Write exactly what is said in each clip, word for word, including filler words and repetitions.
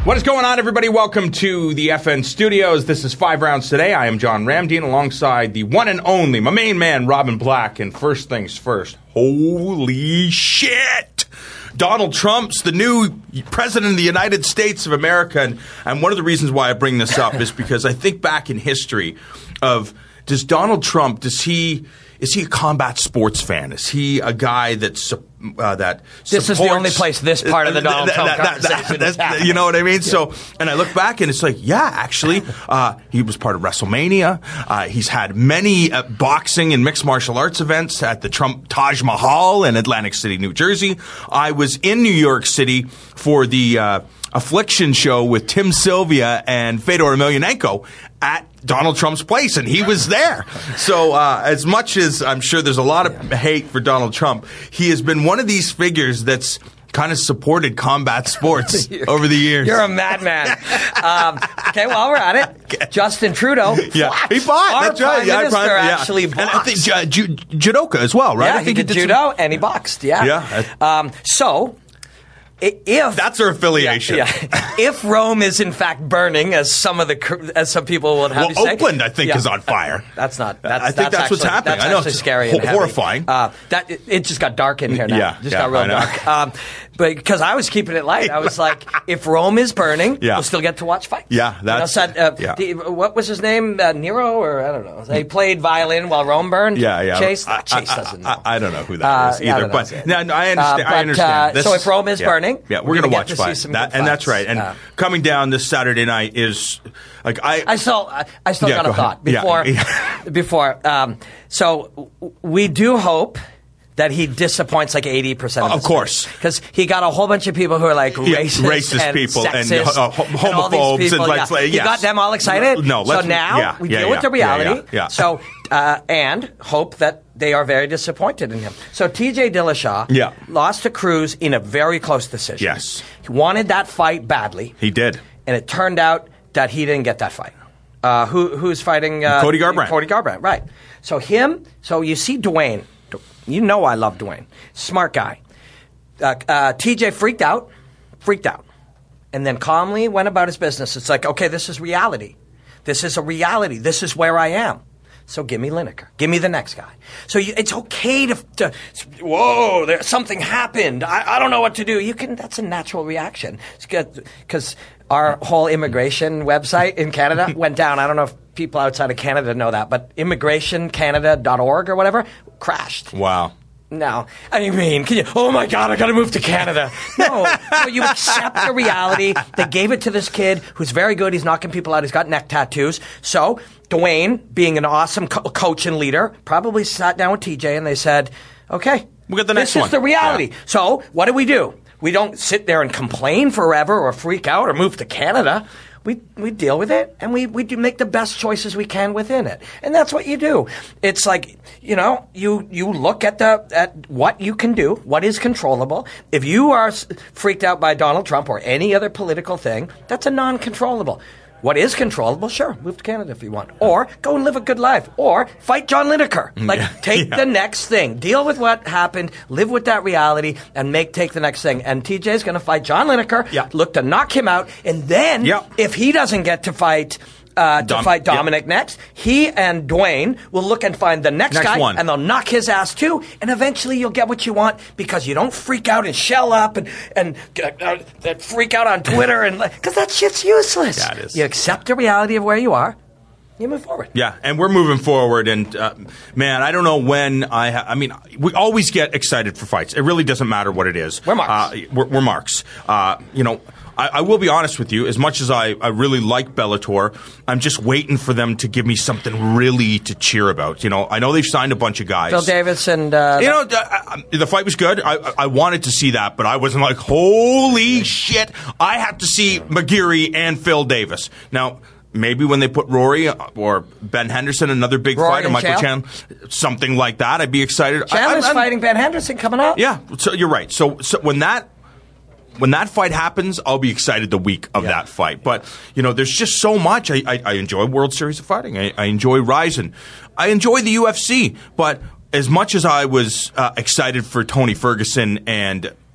What is going on, everybody? Welcome to the F N Studios. This is Five Rounds Today. I am John Ramdeen alongside the one and only, my main man, Robin Black. And first things first, holy shit! Donald Trump's the new president of the United States of America. And, and one of the reasons why I bring this up is because I think back in history of, does Donald Trump, does he... Is he a combat sports fan? Is he a guy that's uh, that This supports, is the only place this part of the Donald Trump that, that, conversation that, is that, You know what I mean? Yeah. So, and I look back and it's like, yeah, actually, uh, he was part of WrestleMania. Uh, he's had many uh, boxing and mixed martial arts events at the Trump Taj Mahal in Atlantic City, New Jersey. I was in New York City for the uh, Affliction show with Tim Sylvia and Fedor Emelianenko at Donald Trump's place, and he was there. So uh, as much as I'm sure there's a lot of hate for Donald Trump, he has been one of these figures that's kind of supported combat sports over the years. You're a madman. um, okay, while we're at it, okay. Justin Trudeau yeah, fought. he fought. Our That's right. Prime Yeah, Minister Prime, yeah. actually boxed. And I think uh, ju- judoka as well, right? Yeah, I think he did, he did judo some... and he boxed. Yeah. Yeah. Um, so. If that's our affiliation, yeah, yeah. If Rome is in fact burning, as some of the as some people would have well, you say, Oakland, I think, yeah. is on fire. That's not. That's, I think that's, that's actually, what's happening. That's I know actually it's scary ho- and horrifying. Uh, that it, it just got dark in here now. Yeah, it just yeah, got real I know. dark. Um, but because I was keeping it light, I was like, if Rome is burning, yeah. we'll still get to watch fights. Yeah, that's. You know, so, uh, yeah. the, what was his name? Uh, Nero, or I don't know. He played violin while Rome burned. Yeah, yeah. Chase. I, Chase I, doesn't know. I, I don't know who that is uh, either. But no, no, I understand. Uh, but, I understand. Uh, this so is, if Rome is yeah, burning, yeah, we're, we're going to watch watch fights. fight. That, and that's right. And uh, coming down this Saturday night is like I. I still, I, I still yeah, got a go thought ahead. before. Yeah. before, um, so we do hope that he disappoints like eighty percent of Of course. Because he got a whole bunch of people who are like Yeah, racist, racist and people sexist and, uh, ho- and all these homophobes people. and like- yeah. like, He yes. got them all excited. No, so let's- now yeah, we yeah, deal yeah, with the reality. yeah, yeah, yeah. So, uh, and hope that they are very disappointed in him. So T J Dillashaw Yeah. lost to Cruz in a very close decision. Yes. He wanted that fight badly. He did. And it turned out that he didn't get that fight. Uh, who who's fighting? Uh, Cody Garbrandt. Cody Garbrandt, right. So him, so you see Dwayne. You know I love Dwayne. Smart guy. Uh, uh, T J freaked out. Freaked out. And then calmly went about his business. It's like, okay, this is reality. This is a reality. This is where I am. So give me Lineker. Give me the next guy. So you, it's okay to, to whoa, there, something happened. I, I don't know what to do. You can. That's a natural reaction. Because our whole immigration website in Canada went down. I don't know if people outside of Canada know that, but immigration canada dot org or whatever crashed. Wow. No, I mean, can you? Oh my God, I got to move to Canada. No, no, you accept the reality. They gave it to this kid who's very good. He's knocking people out. He's got neck tattoos. So Dwayne, being an awesome co- coach and leader, probably sat down with T J and they said, "Okay, we got the next this one." is the reality." Yeah. So what do we do? We don't sit there and complain forever or freak out or move to Canada. We we deal with it, and we, we do make the best choices we can within it. And that's what you do. It's like, you know, you, you look at the at what you can do, what is controllable. If you are freaked out by Donald Trump or any other political thing, that's a non-controllable. What is controllable? Sure, move to Canada if you want. Or go and live a good life. Or fight John Lineker. Like, yeah. take yeah. the next thing. Deal with what happened. Live with that reality and make take the next thing. And T J's going to fight John Lineker. Yeah. Look to knock him out. And then, yeah. if he doesn't get to fight... Uh, to Dom- fight Dominic yeah. next, he and Dwayne will look and find the next, Next guy, one. and they'll knock his ass too, and eventually you'll get what you want because you don't freak out and shell up and and uh, uh, freak out on Twitter and because that shit's useless. Yeah, it is. You accept the reality of where you are. You move forward. Yeah, and we're moving forward. And uh, man, I don't know when I. Ha- I mean, we always get excited for fights. It really doesn't matter what it is. We're marks. Uh, we're, we're marks. Uh, you know. I, I will be honest with you. As much as I, I really like Bellator, I'm just waiting for them to give me something really to cheer about. You know, I know they've signed a bunch of guys. Phil Davis and uh, you know, uh, the fight was good. I, I wanted to see that, but I wasn't like, holy shit! I have to see McGeary and Phil Davis now. Maybe when they put Rory or Ben Henderson, another big Rory fighter, and Michael Chan? Chan, something like that, I'd be excited. Chandler's I, I, fighting Ben Henderson coming up. Yeah, so you're right. So, so when that when that fight happens, I'll be excited the week of yeah. that fight. But you know, there's just so much. I, I, I enjoy World Series of Fighting. I, I enjoy Ryzen. I enjoy the U F C. But as much as I was uh, excited for Tony Ferguson and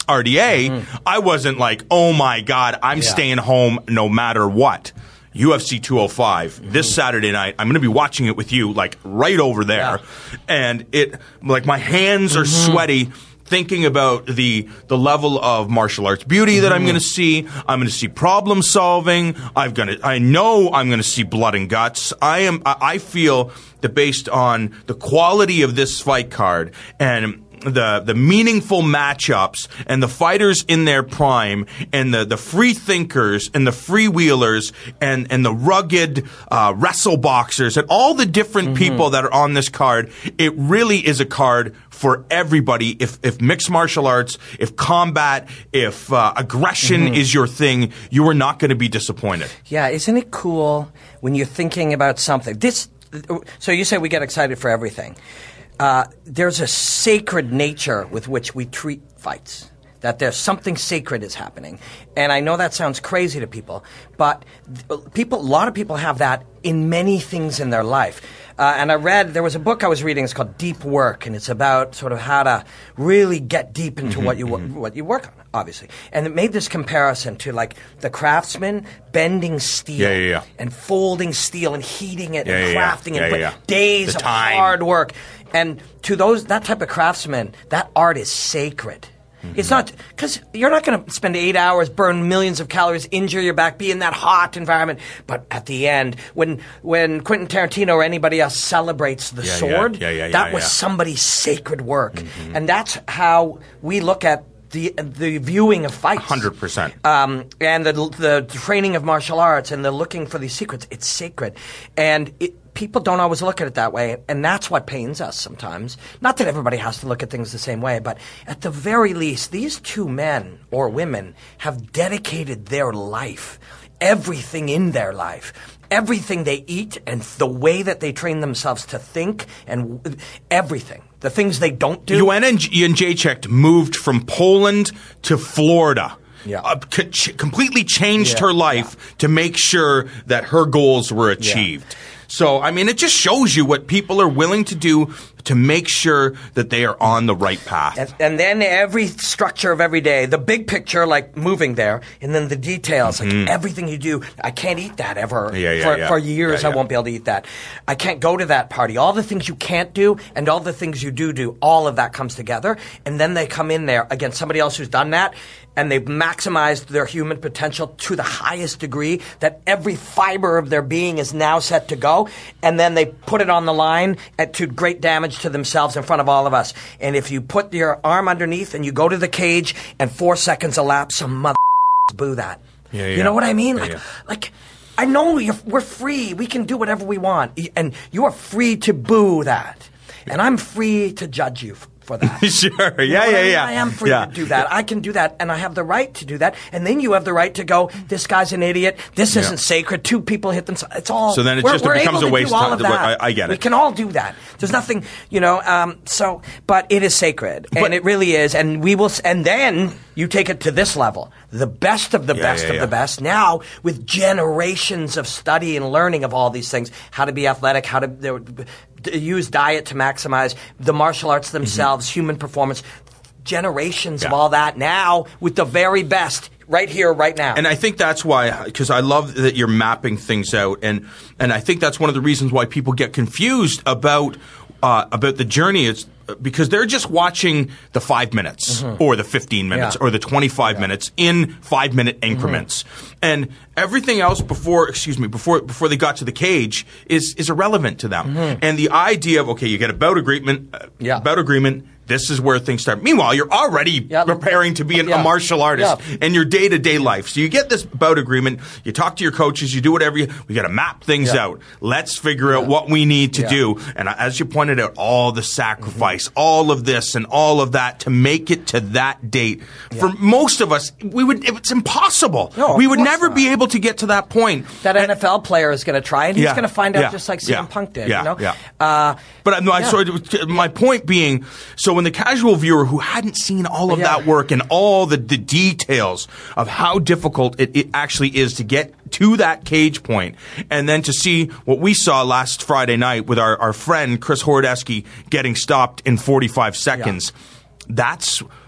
R D A, mm-hmm. I wasn't like, oh my God, I'm yeah. staying home no matter what. U F C two oh five mm-hmm. this Saturday night. I'm going to be watching it with you, like right over there, yeah. and it like my hands are mm-hmm. sweaty. Thinking about the the level of martial arts beauty that mm-hmm. I'm going to see. I'm going to see problem solving. I'm going to. I know I'm going to see blood and guts. I am. I feel that based on the quality of this fight card and the the meaningful matchups and the fighters in their prime and the, the free thinkers and the freewheelers and, and the rugged uh, wrestle boxers and all the different mm-hmm. people that are on this card, it really is a card for everybody. If if mixed martial arts, if combat, if uh, aggression mm-hmm. is your thing, you are not going to be disappointed. Yeah, isn't it cool when you're thinking about something? This. So you say we get excited for everything. Uh, there's a sacred nature with which we treat fights, that there's something sacred is happening. And I know that sounds crazy to people, but people, a lot of people have that in many things in their life. Uh, and I read, there was a book I was reading, it's called Deep Work, and it's about sort of how to really get deep into mm-hmm, what you mm-hmm. what you work on, obviously. And it made this comparison to like the craftsman bending steel yeah, yeah, yeah. and folding steel and heating it yeah, and yeah, crafting yeah, it, yeah, yeah. days the of time. hard work. And to those, that type of craftsman, that art is sacred. Mm-hmm. It's not, because you're not going to spend eight hours, burn millions of calories, injure your back, be in that hot environment. But at the end, when when Quentin Tarantino or anybody else celebrates the yeah, sword, yeah, yeah, yeah, that yeah, was yeah. somebody's sacred work. Mm-hmm. And that's how we look at the the viewing of fights. one hundred percent. Um, and the, the training of martial arts and the looking for these secrets. It's sacred. And it, people don't always look at it that way, and that's what pains us sometimes. Not that everybody has to look at things the same way, but at the very least, these two men or women have dedicated their life, everything in their life, everything they eat and the way that they train themselves to think and everything. The things they don't do. Joanna Jędrzejczyk moved from Poland to Florida. Yeah. Uh, c- ch- completely changed yeah. her life yeah. to make sure that her goals were achieved. Yeah. So, I mean, it just shows you what people are willing to do to make sure that they are on the right path. And, and then every structure of every day, the big picture, like moving there, and then the details, like mm-hmm. everything you do. I can't eat that ever. Yeah, yeah, for, yeah. for years, yeah, yeah. I won't be able to eat that. I can't go to that party. All the things you can't do and all the things you do do, all of that comes together. And then they come in there against somebody else who's done that, and they've maximized their human potential to the highest degree, that every fiber of their being is now set to go, and then they put it on the line at, to great damage to themselves in front of all of us. And if you put your arm underneath and you go to the cage and four seconds elapse, some mother boo that. Yeah, yeah. You know what I mean? Yeah, like, yeah. like I know you're, we're free. We can do whatever we want. And you are free to boo that. And I'm free to judge you for that. Sure. You know yeah, yeah, I mean? yeah. I am free yeah. to do that. I can do that, and I have the right to do that. And then you have the right to go, this guy's an idiot. This yeah. isn't sacred. Two people hit themselves. It's all. So then it we're, just it we're becomes able a to waste do all of of time. that. I, I get it. We can all do that. There's nothing, you know. Um, so, but it is sacred, but, and it really is. And we will. And then you take it to this level, the best of the yeah, best yeah, of yeah. the best. Now with generations of study and learning of all these things, how to be athletic, how to use diet to maximize the martial arts themselves, mm-hmm. human performance, generations yeah. of all that now with the very best right here, right now. And I think that's why, because I love that you're mapping things out, and and I think that's one of the reasons why people get confused about uh, about the journey. It's because they're just watching the five minutes mm-hmm. or the fifteen minutes yeah. or the twenty-five yeah. minutes in five minute increments, mm-hmm. and everything else before, excuse me, before before they got to the cage is is irrelevant to them. Mm-hmm. And the idea of okay, you get a bout agreement, uh, yeah. bout agreement. This is where things start. Meanwhile, you're already yep. preparing to be an, yeah. a martial artist yeah. in your day-to-day life. So you get this bout agreement. You talk to your coaches. You do whatever you – we got to map things yeah. out. Let's figure yeah. out what we need to yeah. do. And as you pointed out, all the sacrifice, mm-hmm. all of this and all of that to make it to that date. Yeah. For most of us, we would – it's impossible. No, we would never not. be able to get to that point. That and, N F L player is going to try, and he's yeah. going to find out yeah. just like C M yeah. Punk did. Yeah. You know? Yeah. Uh, but no, I yeah. sort of, my point being, so when the casual viewer who hadn't seen all of yeah. that work and all the, the details of how difficult it, it actually is to get to that cage point, and then to see what we saw last Friday night with our, our friend Chris Horodecki getting stopped in forty-five seconds, yeah. that's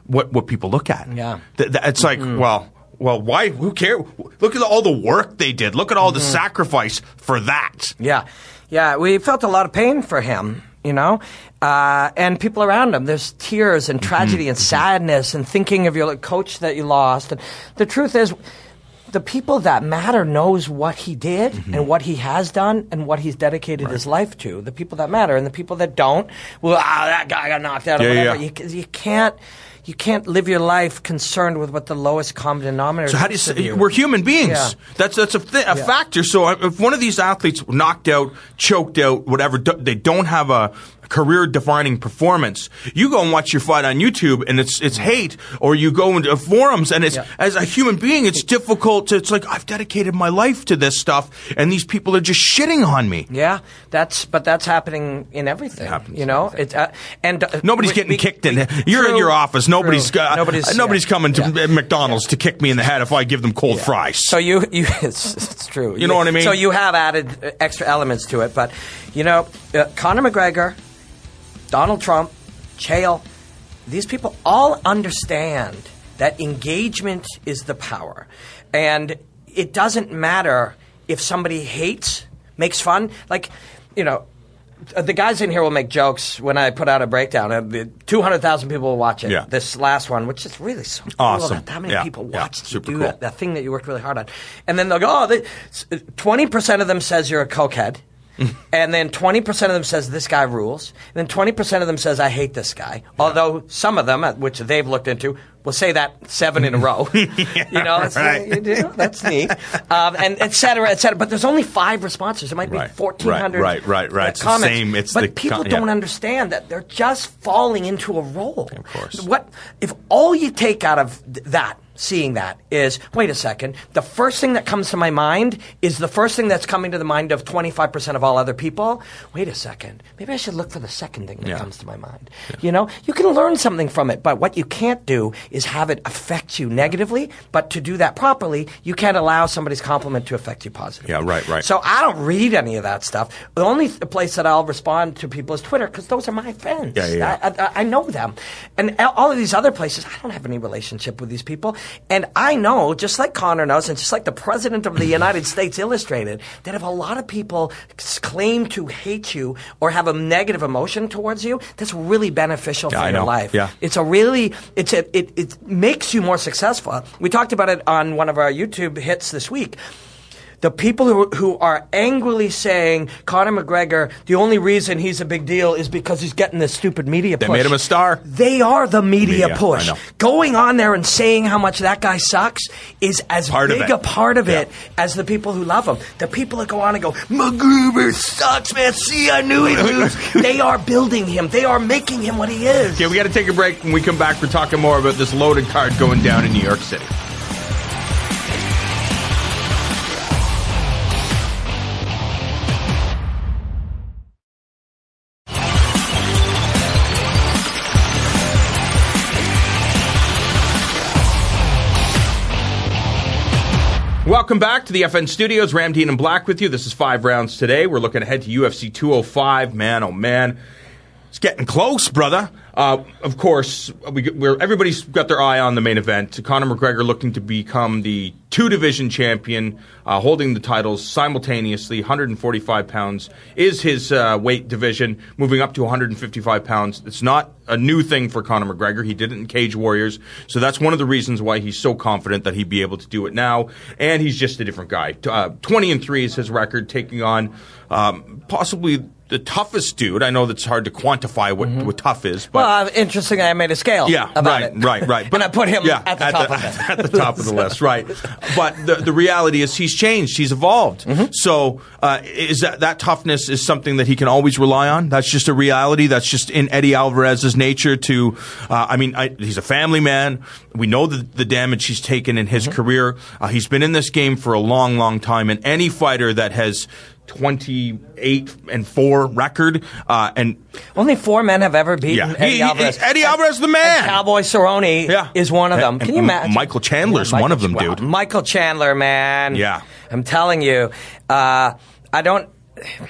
what what people look at. Yeah. Th- th- it's like, mm-hmm. well, well, why? Who cares? Look at all the work they did. Look at all mm-hmm. the sacrifice for that. Yeah. Yeah. We felt a lot of pain for him, you know, uh, and people around him. There's tears and tragedy mm-hmm. and sadness and thinking of your coach that you lost. And the truth is, the people that matter knows what he did mm-hmm. and what he has done and what he's dedicated right. his life to. The people that matter, and the people that don't, well, ah, that guy got knocked out or yeah, whatever. Yeah. You, you can't. You can't live your life concerned with what the lowest common denominator is. So how do you say, we're human beings. Yeah. That's that's a, th- a yeah. factor. So if one of these athletes knocked out, choked out, whatever, do, they don't have a career-defining performance. You go and watch your fight on YouTube, and it's it's hate, or you go into forums, and it's yeah. as a human being, it's difficult to. It's like I've dedicated my life to this stuff, and these people are just shitting on me. Yeah, that's but that's happening in everything. It happens, you know, it's uh, and uh, nobody's we, getting we, kicked in. We, You're true, in your office. Nobody's uh, nobody's nobody's yeah. coming to yeah. McDonald's yeah. to kick me in the head if I give them cold yeah. fries. So you you it's, it's true. You, you know what I mean? So you have added extra elements to it, but you know, uh, Conor McGregor, Donald Trump, Chael, these people all understand that engagement is the power. And it doesn't matter if somebody hates, makes fun. Like, you know, the guys in here will make jokes when I put out a breakdown. two hundred thousand people will watch it. Yeah. This last one, which is really so awesome. cool that that many yeah. people yeah. watched you Super do cool. that, that thing that you worked really hard on. And then they'll go, oh, they, twenty percent of them says you're a cokehead. And then twenty percent of them says this guy rules. And then twenty percent of them says I hate this guy. Yeah. Although some of them, which they've looked into, will say that seven in a row. yeah, you know, it's, right. you do, that's neat. Um, and et cetera, et cetera. But there's only five responses. There might be right. fourteen hundred right, right, right, right. Uh, it's comments. The same. It's but the people con- don't yeah. understand that they're just falling into a role. Of course. What if all you take out of th- that seeing that is, wait a second, the first thing that comes to my mind is the first thing that's coming to the mind of twenty-five percent of all other people. Wait a second, maybe I should look for the second thing that yeah. comes to my mind. Yeah. You know, you can learn something from it, but what you can't do is have it affect you negatively. But to do that properly, you can't allow somebody's compliment to affect you positively. Yeah, right, right. So I don't read any of that stuff. The only th- place that I'll respond to people is Twitter, because those are my friends. Yeah, yeah. I, I, I know them. And all of these other places, I don't have any relationship with these people. And I know, just like Conor knows, and just like the president of the United States Illustrated, that if a lot of people claim to hate you or have a negative emotion towards you, that's really beneficial yeah, for I your know. life. Yeah. It's a really, it's a, it, it makes you more successful. We talked about it on one of our YouTube hits this week. The people who who are angrily saying Conor McGregor, the only reason he's a big deal is because he's getting this stupid media push. They made him a star. They are the media, media push. Going on there and saying how much that guy sucks is as part big a part of yeah. it as the people who love him. The people that go on and go, McGruber sucks, man. See, I knew he'd lose. They are building him. They are making him what he is. Okay, we got to take a break. When we come back, we're talking more about this loaded card going down in New York City. Welcome back to the F N Studios. Ram Dean and Black with you. This is Five Rounds today. We're looking ahead to U F C two oh five. Man, oh man. It's getting close, brother. Uh, of course, we, we're, everybody's got their eye on the main event. Conor McGregor looking to become the two-division champion, uh, holding the titles simultaneously. one hundred forty-five pounds is his uh, weight division, moving up to one hundred fifty-five pounds. It's not a new thing for Conor McGregor. He did it in Cage Warriors, so that's one of the reasons why he's so confident that he'd be able to do it now. And he's just a different guy. Uh, twenty and three is his record, taking on um, possibly the toughest dude. I know that's hard to quantify what, mm-hmm. what tough is. But well, uh, interesting. I made a scale. Yeah, about right, it. right, right. But and I put him yeah, at the at top the, of it. At the top of the list, right. But the, the reality is he's changed. He's evolved. Mm-hmm. So uh, is that that toughness is something that he can always rely on? That's just a reality. That's just in Eddie Alvarez's nature to, uh, I mean, I, he's a family man. We know the, the damage he's taken in his mm-hmm. career. Uh, he's been in this game for a long, long time. And any fighter that has twenty-eight and four record, uh, and only four men have ever beaten yeah. Eddie he, Alvarez. He, Eddie Alvarez, the man. And Cowboy Cerrone yeah. is one of them. And, Can and you imagine? Michael Chandler's yeah, Michael, one of them, well, dude. Michael Chandler, man. Yeah, I'm telling you, uh, I don't.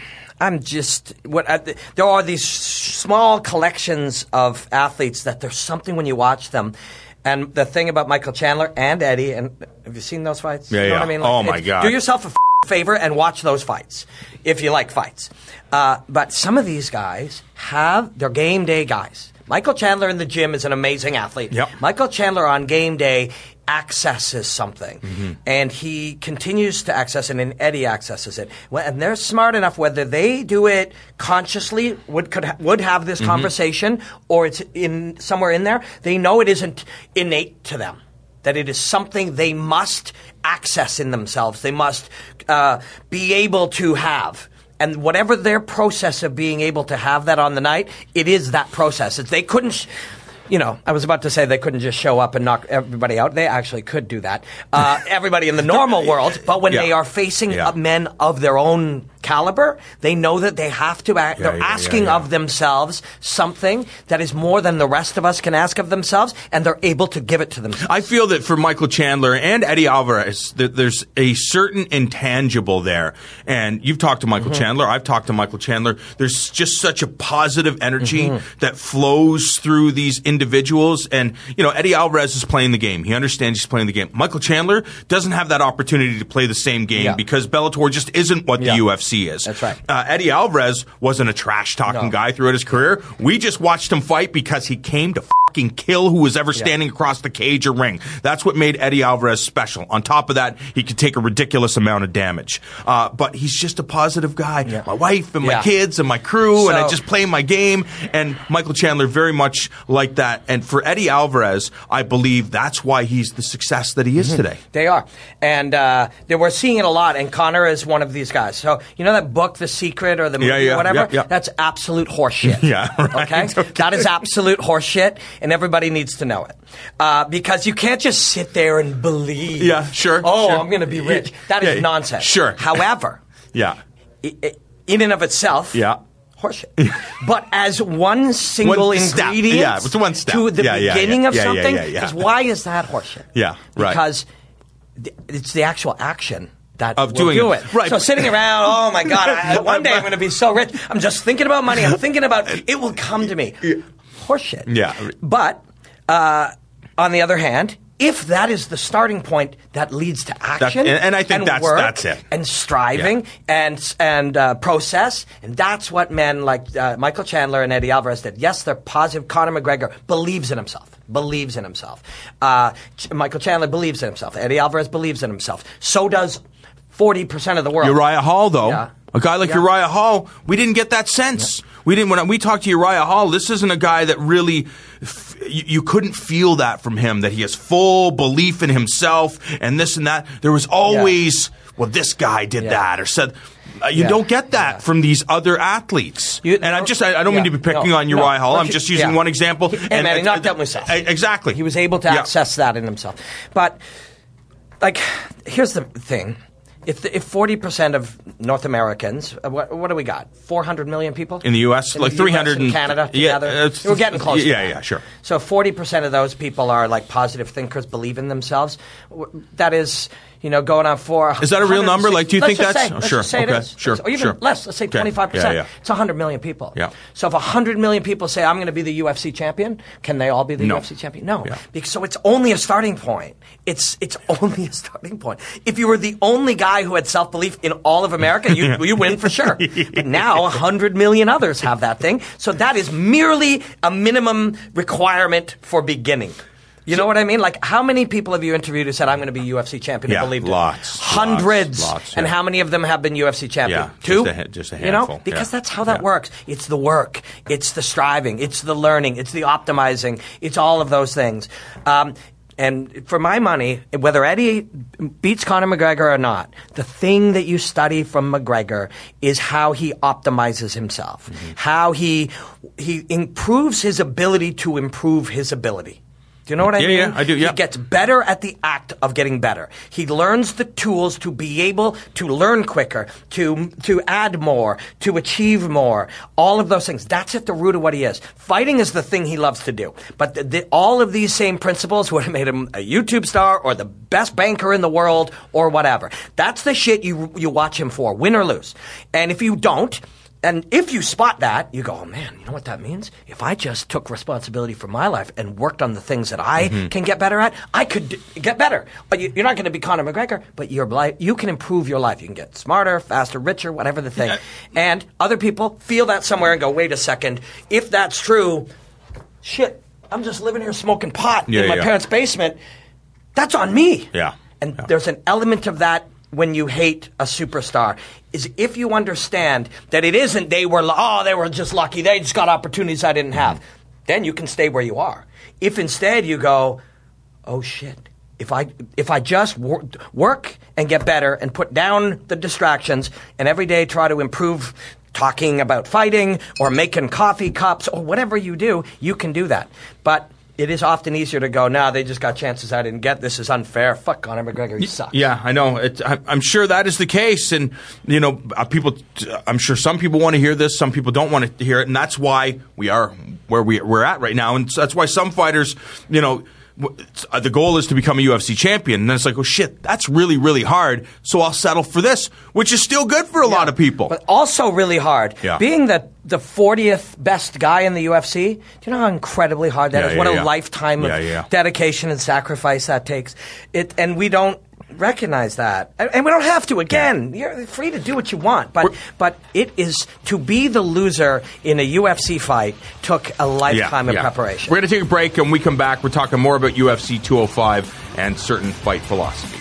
I'm just what uh, there are these small collections of athletes that there's something when you watch them. And the thing about Michael Chandler and Eddie, and have you seen those fights? Yeah, you know yeah. what I mean? Like, oh my God! Do yourself a f- favor and watch those fights if you like fights. Uh, but some of these guys have they're game day guys. Michael Chandler in the gym is an amazing athlete. Yep. Michael Chandler on game day accesses something, mm-hmm. and he continues to access it, and Eddie accesses it. Well, and they're smart enough, whether they do it consciously, would could ha- would have this mm-hmm. conversation, or it's in somewhere in there. They know it isn't innate to them. That it is something they must access in themselves. They must uh, be able to have. And whatever their process of being able to have that on the night, it is that process. It's, they couldn't, sh- you know, I was about to say they couldn't just show up and knock everybody out. They actually could do that. Uh, everybody in the normal world. But when yeah. they are facing yeah. men of their own caliber, they know that they have to act. Yeah, they're yeah, asking yeah, yeah. of themselves something that is more than the rest of us can ask of themselves, and they're able to give it to themselves. I feel that for Michael Chandler and Eddie Alvarez, that there's a certain intangible there. And you've talked to Michael mm-hmm. Chandler. I've talked to Michael Chandler. There's just such a positive energy mm-hmm. that flows through these individuals. And, you know, Eddie Alvarez is playing the game. He understands he's playing the game. Michael Chandler doesn't have that opportunity to play the same game yeah. because Bellator just isn't what yeah. the U F C is. That's right. Uh, Eddie Alvarez wasn't a trash-talking No. guy throughout his career. We just watched him fight because he came to fucking kill who was ever standing yeah. across the cage or ring. That's what made Eddie Alvarez special. On top of that, he could take a ridiculous amount of damage. Uh, but he's just a positive guy. Yeah. My wife and my yeah. kids and my crew, so, and I just play my game. And Michael Chandler very much like that. And for Eddie Alvarez, I believe that's why he's the success that he is mm-hmm. today. They are. And uh, they, we're seeing it a lot. And Conor is one of these guys. So, you know that book, The Secret, or the movie, yeah, yeah, or whatever? Yeah, yeah. That's absolute horseshit. yeah, right. Okay? okay? That is absolute horseshit, and everybody needs to know it. Uh, because you can't just sit there and believe. Yeah, sure. Oh, sure. I'm going to be rich. That yeah, is nonsense. Sure. However, yeah. I, I, in and of itself, yeah. horseshit. But as one single one step. ingredient yeah, it's one step. to the yeah, yeah, beginning yeah, of yeah, something, because yeah, yeah, yeah. why is that horseshit? Yeah, right. Because th- it's the actual action that of will doing do it. it. Right. So sitting around, oh my God, I, one day I'm going to be so rich. I'm just thinking about money. I'm thinking about it will come to me. Horseshit. Yeah. But uh, on the other hand, if that is the starting point that leads to action, and, and I think and that's work that's it, and striving yeah. and and uh, process, and that's what men like uh, Michael Chandler and Eddie Alvarez did. Yes, they're positive. Conor McGregor believes in himself. Believes in himself. Uh, Ch- Michael Chandler believes in himself. Eddie Alvarez believes in himself. So does forty percent of the world. Uriah Hall, though. Yeah. A guy like yeah. Uriah Hall, we didn't get that sense. Yeah. We didn't. When we talked to Uriah Hall, this isn't a guy that really. F- you, you couldn't feel that from him. That he has full belief in himself and this and that. There was always, yeah. well, this guy did yeah. that or said. Uh, you yeah. don't get that yeah. from these other athletes. You, and I'm just, I, I don't yeah. mean to be picking no, on Uriah no. Hall. I'm just using yeah. one example. He, and, and, and he and, knocked out himself. Exactly. He was able to yeah. access that in himself. But, like, here's the thing. If the, if forty percent of North Americans, uh, what, what do we got? four hundred million people? In the U S? In Like three hundred in Canada yeah, together? We're getting close yeah, to that. Yeah, sure. So forty percent of those people are like positive thinkers, believe in themselves. That is, you know, going on for... Is that a real number? Like, do you think that's... Say, oh, let's sure. just say okay. it is. Sure. Or even sure. less. Let's say okay. twenty-five percent. Yeah, yeah. It's one hundred million people. Yeah. So if one hundred million people say, I'm going to be the U F C champion, can they all be the no. U F C champion? No. Yeah. Because, so it's only a starting point. It's it's only a starting point. If you were the only guy who had self-belief in all of America, you, you win for sure. But now one hundred million others have that thing. So that is merely a minimum requirement for beginning. You know what I mean? Like, how many people have you interviewed who said, I'm going to be U F C champion yeah, and believed lots, it? Hundreds. Lots, lots, yeah. And how many of them have been U F C champion? Yeah, Two? Just a, just a handful. You know? Because yeah. that's how that yeah. works. It's the work. It's the striving. It's the learning. It's the optimizing. It's all of those things. Um, and for my money, whether Eddie beats Conor McGregor or not, the thing that you study from McGregor is how he optimizes himself, mm-hmm. how he he improves his ability to improve his ability. Do you know what I yeah, mean? Yeah, I do, yeah. He gets better at the act of getting better. He learns the tools to be able to learn quicker, to to add more, to achieve more, all of those things. That's at the root of what he is. Fighting is the thing he loves to do. But the, the, all of these same principles would have made him a YouTube star or the best banker in the world or whatever. That's the shit you you watch him for, win or lose. And if you don't, and if you spot that, you go, oh man, you know what that means? If I just took responsibility for my life and worked on the things that I mm-hmm. can get better at, I could d- get better. But you, you're not going to be Conor McGregor, but your life, you can improve your life. You can get smarter, faster, richer, whatever the thing. Yeah. And other people feel that somewhere and go, wait a second, if that's true, shit, I'm just living here smoking pot yeah, in my yeah. parents' basement. That's on me. Yeah. And yeah. there's an element of that when you hate a superstar, is if you understand that it isn't they were, oh, they were just lucky, they just got opportunities I didn't have, then you can stay where you are. If instead you go, oh shit, if I if I just wor- work and get better and put down the distractions and every day try to improve talking about fighting or making coffee cups or whatever you do, you can do that. But it is often easier to go, nah, they just got chances I didn't get. This is unfair. Fuck Conor McGregor. He sucks. Yeah, I know. It, I'm sure that is the case. And, you know, people, I'm sure some people want to hear this. Some people don't want to hear it. And that's why we are where we, we're at right now. And that's why some fighters, you know, the goal is to become a U F C champion. And then it's like, oh, shit, that's really, really hard. So I'll settle for this, which is still good for a yeah, lot of people. But also really hard. Yeah. Being the, the fortieth best guy in the U F C, do you know how incredibly hard that yeah, is? Yeah, what a yeah. lifetime of yeah, yeah. dedication and sacrifice that takes. It, and we don't recognize that. And, and we don't have to. Again, yeah. you're free to do what you want. But We're, but it is, to be the loser in a U F C fight took a lifetime yeah, of yeah. preparation. We're going to take a break, and when we come back, we're talking more about U F C two oh five and certain fight philosophies.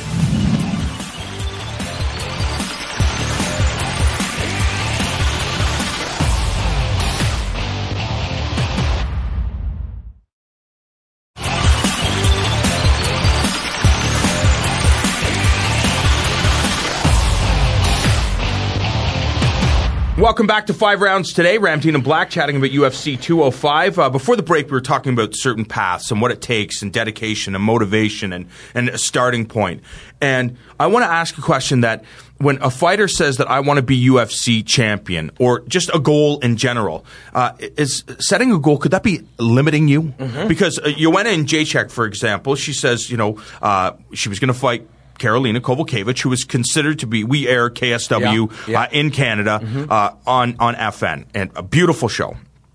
Welcome back to Five Rounds Today. Ramteen and Black chatting about U F C two oh five. Uh, before the break, we were talking about certain paths and what it takes and dedication and motivation and, and a starting point. And I want to ask a question that when a fighter says that I want to be U F C champion or just a goal in general, uh, is setting a goal, could that be limiting you? Mm-hmm. Because uh, Joanna Jacek, for example, she says, you know, uh, she was going to fight Karolina Kowalkiewicz, who was considered to be, we air K S W yeah, yeah. Uh, in Canada mm-hmm. uh, on, on F N, and a beautiful show.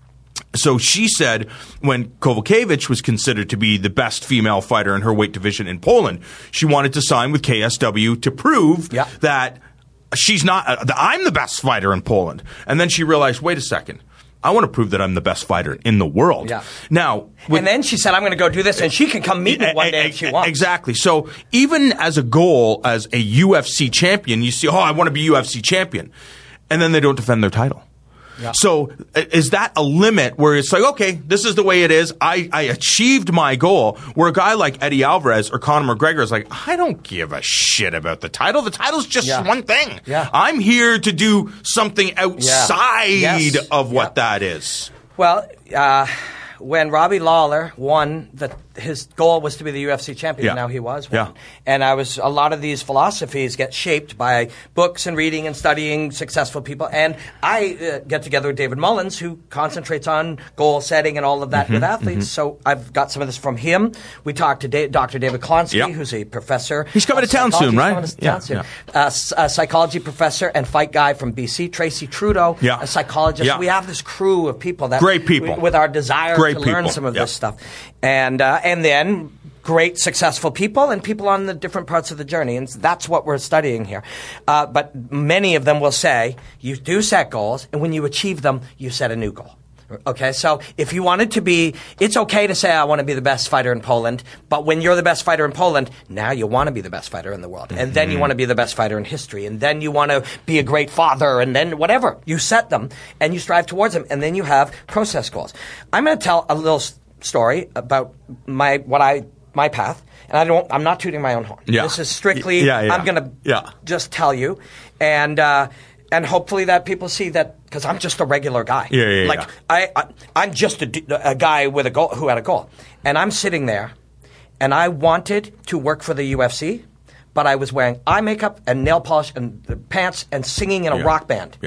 So she said when Kowalkiewicz was considered to be the best female fighter in her weight division in Poland, she wanted to sign with K S W to prove yeah. that she's not, uh, that I'm the best fighter in Poland. And then she realized, wait a second. I want to prove that I'm the best fighter in the world. Yeah. Now, with, and then she said, I'm going to go do this, and she can come meet me one day if she wants. Exactly. So even as a goal, as a U F C champion, you see, oh, I want to be U F C champion. And then they don't defend their title. Yeah. So is that a limit where it's like, okay, this is the way it is. I, I achieved my goal. Where a guy like Eddie Alvarez or Conor McGregor is like, I don't give a shit about the title. The title's just yeah. one thing. Yeah. I'm here to do something outside yeah. yes. of what yeah. that is. Well, uh, when Robbie Lawler won, the, his goal was to be the U F C champion. Yeah. Now he was one. Yeah. And I was a lot of these philosophies get shaped by books and reading and studying successful people. And I uh, get together with David Mullins, who concentrates on goal setting and all of that mm-hmm, with athletes. Mm-hmm. So I've got some of this from him. We talked to da- Doctor David Klonsky, yep. who's a professor. He's coming to town soon, right? He's coming to yeah, town soon. yeah. Uh, a psychology professor and fight guy from B C, Tracy Trudeau, yeah. a psychologist. Yeah. We have this crew of people that great people we, with our desire great to people. learn some of yep. this stuff, and uh, and then great successful people and people on the different parts of the journey, and that's what we're studying here. Uh, but many of them will say you do set goals, and when you achieve them, you set a new goal. Okay, so if you wanted to be, it's okay to say I want to be the best fighter in Poland, but when you're the best fighter in Poland, now you want to be the best fighter in the world, and mm-hmm. then you want to be the best fighter in history, and then you want to be a great father, and then whatever. You set them, and you strive towards them, and then you have process goals. I'm going to tell a little story about my what I my path, and I don't. I'm not tooting my own horn. Yeah. This is strictly. Yeah, yeah. I'm going to yeah. just tell you, and uh, and hopefully that people see that because I'm just a regular guy. Yeah, yeah, like yeah. I, I, I'm just a, a guy with a goal who had a goal, and I'm sitting there, and I wanted to work for the U F C, but I was wearing eye makeup and nail polish and pants and singing in a yeah. rock band. Yeah.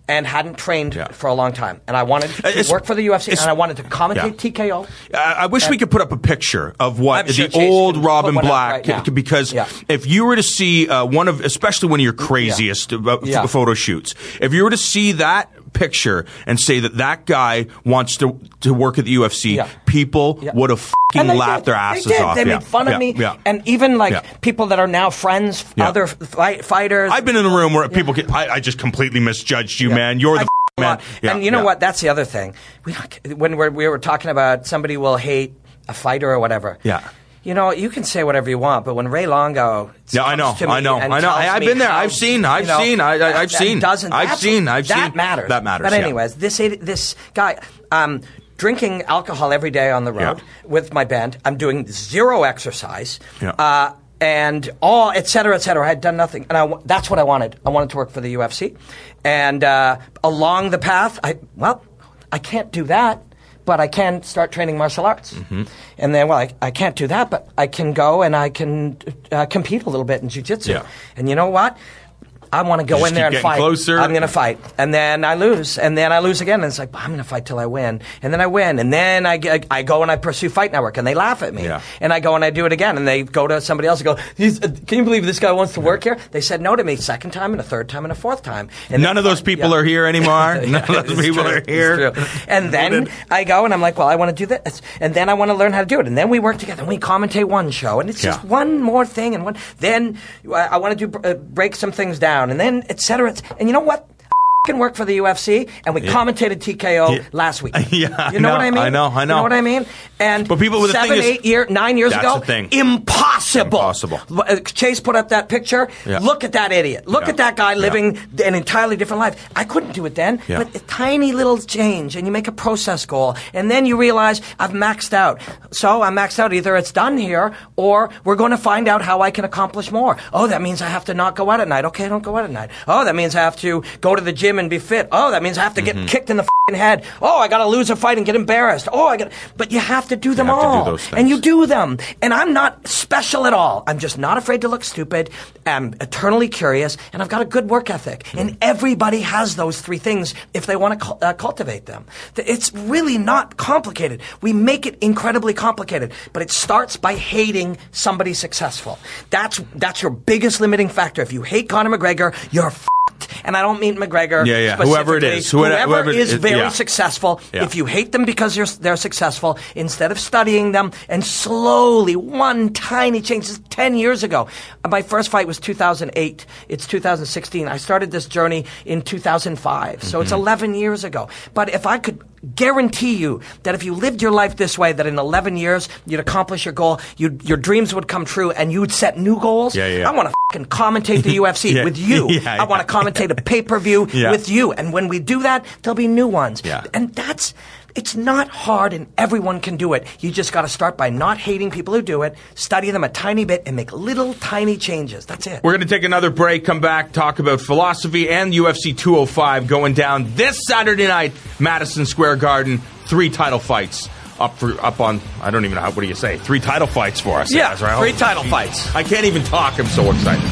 and hadn't trained Yeah. for a long time. And I wanted to It's- work for the U F C, and I wanted to commentate yeah. T K O. I, I wish we could put up a picture of what I'm the sure Chase old can put Robin one up Black, right now. because Yeah. if you were to see uh, one of, especially one of your craziest uh, Yeah. photo shoots, if you were to see that picture and say that that guy wants to to work at the U F C, Yeah. people Yeah. would have And fucking they laughed did. their asses they did. off. They Yeah. made fun Yeah. of me, Yeah. and even like Yeah. people that are now friends, Yeah. other fight, fighters. I've been in the room where people get, I, I just completely misjudged you, Yeah. man. You're the I- f- man. Yeah, and you know yeah. what? That's the other thing. We don't, when we're, we were talking about somebody will hate a fighter or whatever. Yeah. You know, you can say whatever you want, but when Ray Longo, Yeah, I know, comes to me I know, and I know. tells I- I've me been there. how, I've seen, I've you know, seen, I- I- I've that seen. doesn't, I've that's- seen, I've that seen. matters. That matters, But yeah. anyways, this this guy. Um, Drinking alcohol every day on the road Yeah. with my band. I'm doing zero exercise. Yeah. Uh, and all, et cetera, et cetera. I had done nothing. And I, wa- that's what I wanted. I wanted to work for the U F C. And uh, along the path, I, well, I can't do that, but I can start training martial arts. Mm-hmm. And then, well, I, I can't do that, but I can go and I can uh, compete a little bit in jiu-jitsu. Yeah. And you know what? I want to go You in just there keep and getting fight. closer. I'm going to fight. And then I lose. And then I lose again. And it's like, I'm going to fight till I win. And then I win. And then I, g- I go and I pursue Fight Network. And they laugh at me. Yeah. And I go and I do it again. And they go to somebody else and go, He's, uh, can you believe this guy wants to work here? They said no to me second time and a third time and a fourth time. And None of those people yeah. are here anymore. None of those It's people true. are here. It's true. And then I go and I'm like, well, I want to do this. And then I want to learn how to do it. And then we work together and we commentate one show. And it's just Yeah. one more thing. And one. Then I, I want to do uh, break some things down. And then et cetera. Et cetera. And you know what? Can work for the U F C, and we Yeah. commentated T K O Yeah. last week. Yeah, you know, I what I know, mean? I know, I You know. know what I mean? And But people- the seven, thing is- eight year, nine years That's ago, the thing. impossible. Impossible. Uh, Chase put up that picture. Yeah. Look at that idiot. Look Yeah. at that guy Yeah. living an entirely different life. I couldn't do it then, Yeah. but a tiny little change, and you make a process goal, and then you realize I've maxed out. So I'm maxed out. Either it's done here, or we're going to find out how I can accomplish more. Oh, that means I have to not go out at night. Okay, I don't go out at night. Oh, that means I have to go to the gym and be fit. Oh, that means I have to get Mm-hmm. kicked in the f***ing head. Oh, I got to lose a fight and get embarrassed. Oh, I got. But you have to do them have to do all, those things. and you do them. And I'm not special at all. I'm just not afraid to look stupid. I'm eternally curious, and I've got a good work ethic. And everybody has those three things if they want to cu- uh, cultivate them. Th- It's really not complicated. We make it incredibly complicated, but it starts by hating somebody successful. That's that's your biggest limiting factor. If you hate Conor McGregor, you're f***ed. And I don't mean McGregor. Yeah, yeah. Whoever it specifically. is. Whoever- Whoever, whoever it is is, very yeah. successful. Yeah. If you hate them because they're, they're successful, instead of studying them and slowly, one tiny change, this is ten years ago. Uh, My first fight was two thousand eight. It's two thousand sixteen. I started this journey in two thousand five. So Mm-hmm. it's eleven years ago. But if I could guarantee you that if you lived your life this way, that in eleven years you'd accomplish your goal, you'd, your dreams would come true, and you'd set new goals. Yeah, yeah. I want to fucking commentate the U F C Yeah. with you. Yeah, I want to yeah. commentate a pay-per-view Yeah. with you. And when we do that, there'll be new ones. Yeah. And that's, it's not hard and everyone can do it. You just got to start by not hating people who do it, study them a tiny bit, and make little tiny changes. That's it. We're going to take another break, come back, talk about philosophy and U F C two oh five going down this Saturday night, Madison Square Garden. Three title fights up for up on. I don't even know how. What do you say? Three title fights for us. Yeah, guys, right? three Holy title geez. fights. I can't even talk. I'm so excited.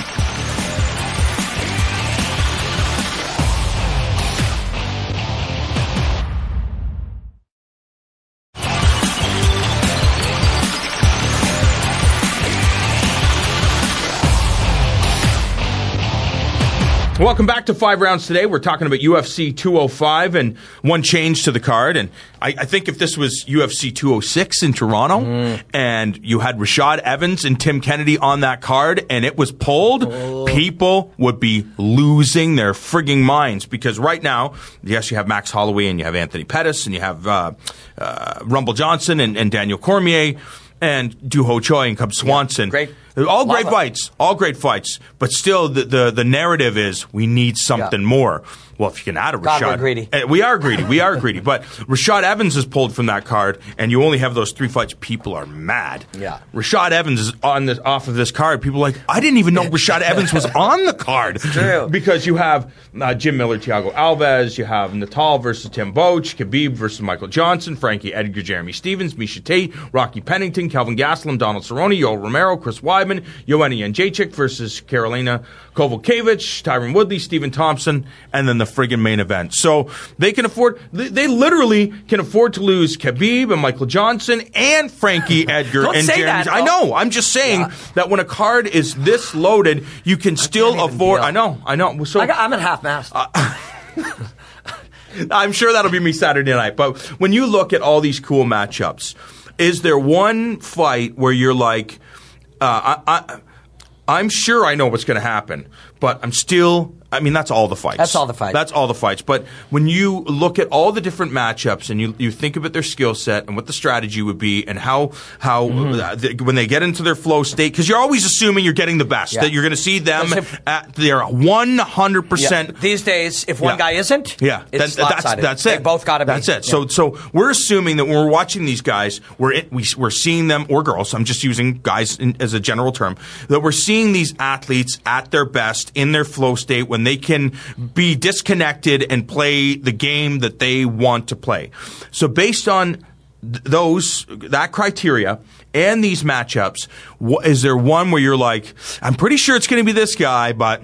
Welcome back to Five Rounds Today. We're talking about U F C two oh five and one change to the card. And I, I think if this was U F C two oh six in Toronto Mm. and you had Rashad Evans and Tim Kennedy on that card and it was pulled, Oh. people would be losing their frigging minds. Because right now, yes, you have Max Holloway and you have Anthony Pettis and you have uh, uh, Rumble Johnson and, and Daniel Cormier and Du Ho Choi and Cub Swanson. Great. All great Love it. fights. All great fights. But still, the, the, the narrative is we need something Yeah. more. Well, if you can add a Rashad. God, we're greedy. Uh, We are greedy. We are greedy. But Rashad Evans is pulled from that card, and you only have those three fights. People are mad. Yeah. Rashad Evans is on this, off of this card. People are like, I didn't even know Rashad Evans was on the card. It's true. Because you have uh, Jim Miller, Thiago Alves. You have Natal versus Tim Boach. Khabib versus Michael Johnson. Frankie Edgar, Jeremy Stevens. Misha Tate. Rocky Pennington. Kelvin Gastelum. Donald Cerrone. Yoel Romero. Chris Weidman. Weidman, Joanna Jędrzejczyk versus Karolina Kowalkiewicz, Tyron Woodley, Stephen Thompson, and then the friggin' main event. So they can afford, they, they literally can afford to lose Khabib and Michael Johnson and Frankie Edgar Don't and say Jeremy. that, I know. I'm just saying yeah. that when a card is this loaded, you can still afford. Deal. I know. I know. So I got, I'm at half mast. Uh, I'm sure that'll be me Saturday night. But when you look at all these cool matchups, is there one fight where you're like, uh, I, I, I'm sure I know what's going to happen, but I'm still. I mean, that's all the fights. That's all the fights. That's all the fights. But when you look at all the different matchups and you, you think about their skill set and what the strategy would be and how how mm-hmm. uh, th- when they get into their flow state, because you're always assuming you're getting the best, yeah. that you're going to see them if, at their one hundred percent. Yeah. These days, if one yeah. guy isn't, yeah, it's then, that's, that's it. They both got to be. That's it. Yeah. So so we're assuming that when we're watching these guys, we're it, we, we're seeing them, or girls, I'm just using guys in, as a general term, that we're seeing these athletes at their best in their flow state when they can be disconnected and play the game that they want to play. So based on th- those that criteria and these matchups, wh- is there one where you're like, I'm pretty sure it's going to be this guy, but